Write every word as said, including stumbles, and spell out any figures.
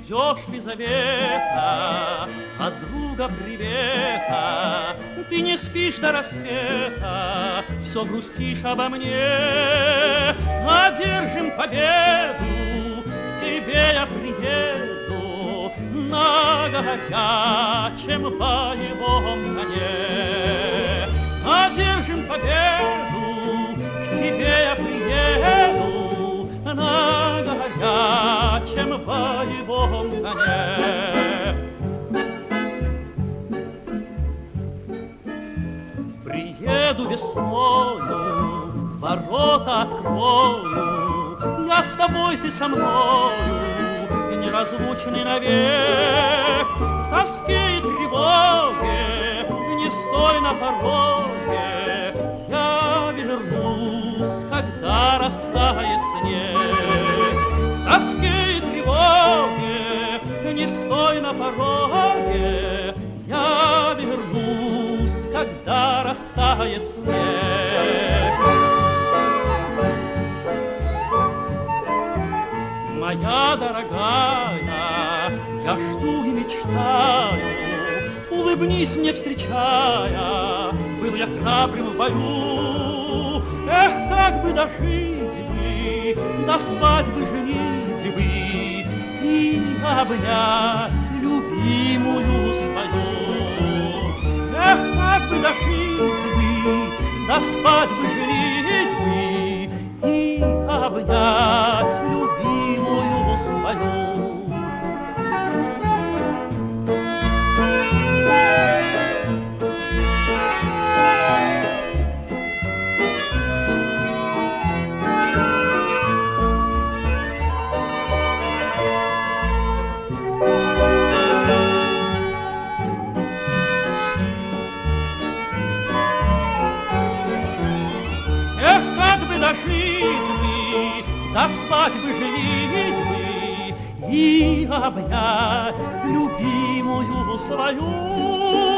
ждешь ли завета от друга привета? Ты не спишь до рассвета, все грустишь обо мне. Одержим победу, к тебе я приеду на горячем боевом коне. Одержим победу, к тебе я приеду на горячем боевом коне. Приеду весною, ворота открою, я с тобой, ты со мною, неразлучный навек. В тоске и тревоге не стой на пороге, я вернусь, когда растает снег. В тоске и тревоге не стой на пороге, я вернусь, когда растает снег. Моя дорогая, я жду и мечтаю, улыбнись мне, встречая, был я храбрым в бою. Эх, как бы дожить бы, до свадьбы женитьбы и обнять любимую свою. Эх, как бы дожить бы, до свадьбы женитьбы и обнять любимую свою. До свадьбы женитьбы и обнять любимую свою.